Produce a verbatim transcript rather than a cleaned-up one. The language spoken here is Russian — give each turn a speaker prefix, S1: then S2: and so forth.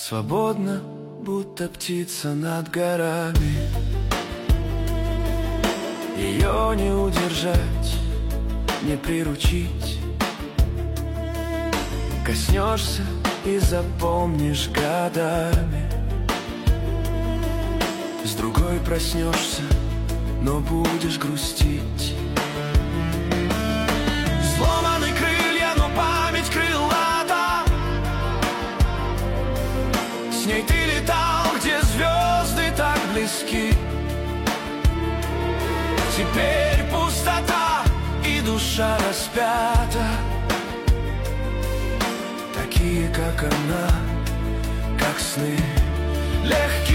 S1: Свободно, будто птица над горами. Ее не удержать, не приручить. Коснешься и запомнишь годами. С другой проснешься, но будешь грустить. Сломаны крылья, но память крылата. С ней ты летал, где звезды так близки. Теперь пустота и душа распята. Такие, как она, как сны легкие.